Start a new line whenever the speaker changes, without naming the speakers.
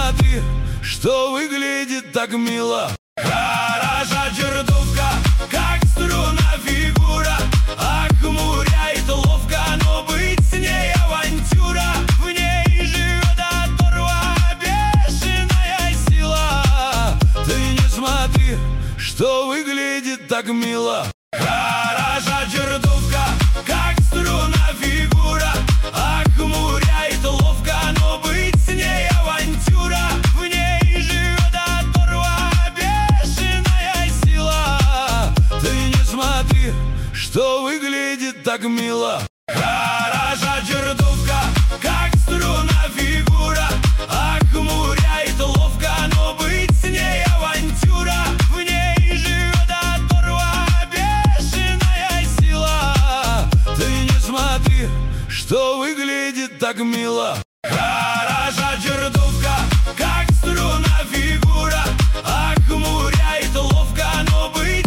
смотри, что выглядит так мило. Хороша чертовка, как струна фигура, охмуряет ловко, но быть с ней авантюра. В ней живет оторва, бешеная сила. Ты не смотри, что выглядит так мило. Хороша чертовка, как струна фигура, охмуряет ловко, но быть с ней авантюра. В ней живет оторва, бешеная сила. Ты не смотри, что выглядит так мило. Хороша чертовка, как струна фигура, охмуряет ловко, но быть с ней авантюра. В ней живет оторва, бешеная сила. Ты не смотри, что выглядит так мило. Хороша чертовка,